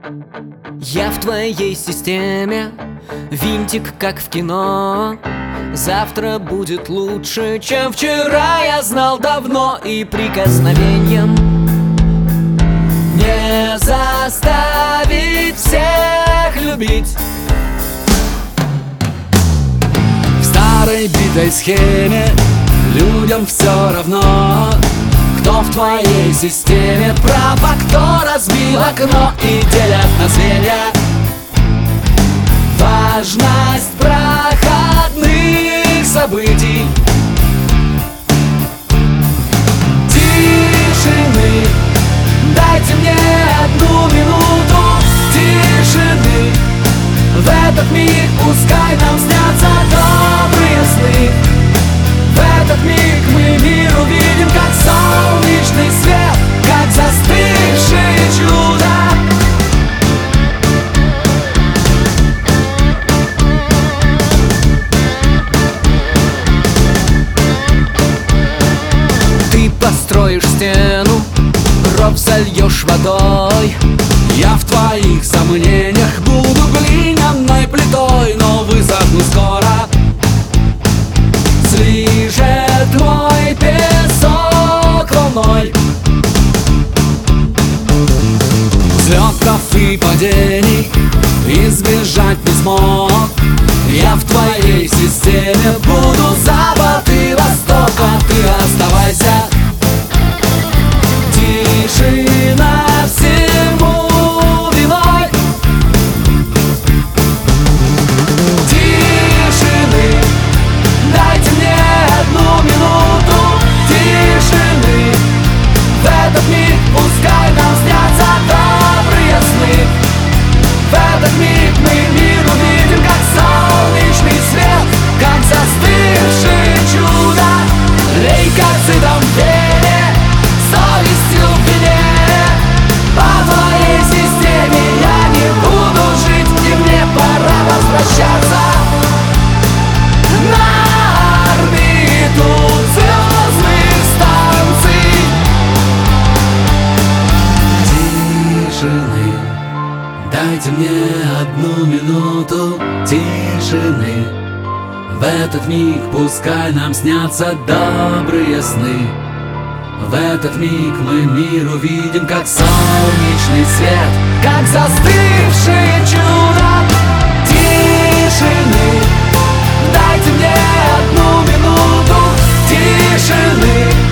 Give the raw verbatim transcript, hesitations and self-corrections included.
Я в твоей системе, винтик, как в кино. Завтра будет лучше, чем вчера, я знал давно. И прикосновением не заставить всех любить. В старой битой схеме людям все равно, кто в твоей системе прав, а кто разбил окно. И делят на звенья важность проходных событий. Тишины, дайте мне одну минуту тишины. В этот миг пускай нам снятся добрые сны. В этот миг мы мир увидим, как солнечный свет, как застывшее чудо. Ты построишь стену, ров зальешь водой. Я в твоих сомнениях буду глиняной плитой, но высохну скоро. Слижет мой песок волной. Взлетов и падений избежать не смог. Я в твоей системе буду запад и восток, а ты оставайся. Тишина всему виной. Тишины, дайте мне одну минуту тишины. В этот миг пускай нам снятся добрые сны. В этот миг мы мир увидим, как солнечный свет, как застывшее чудо. Лейкоцитом в вене, совестью в вине. По твоей системе я не буду жить, и мне пора возвращаться на орбиту звездных станций. Тишины, дайте мне одну минуту тишины. В этот миг пускай нам снятся добрые сны. В этот миг мы мир увидим, как солнечный свет, как застывшее чудо. Тишины, дайте мне одну минуту тишины.